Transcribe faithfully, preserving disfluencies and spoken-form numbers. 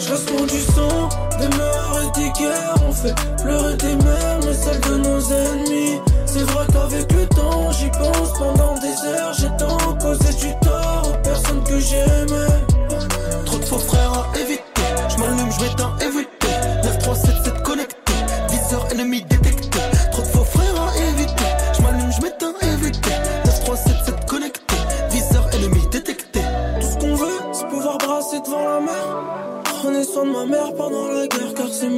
Je reste loin du sang, des meurs et des guerres. On fait pleurer des mères, mais celles de nos ennemis. C'est vrai qu'avec le temps, j'y pense pendant des heures. J'ai tant causé du tort aux personnes que j'aimais. Trop de faux frères à éviter. J'm'allume, j'm'éteins, éviter. neuf trois sept sept connecté. Viseur ennemi détecté. Trop de faux frères à éviter. J'm'allume, j'm'éteins, éviter. neuf trois sept sept connecté. Viseur ennemi détecté. Tout ce qu'on veut, c'est pouvoir brasser devant la mer. Prenez soin de ma mère pendant la guerre, car c'est ma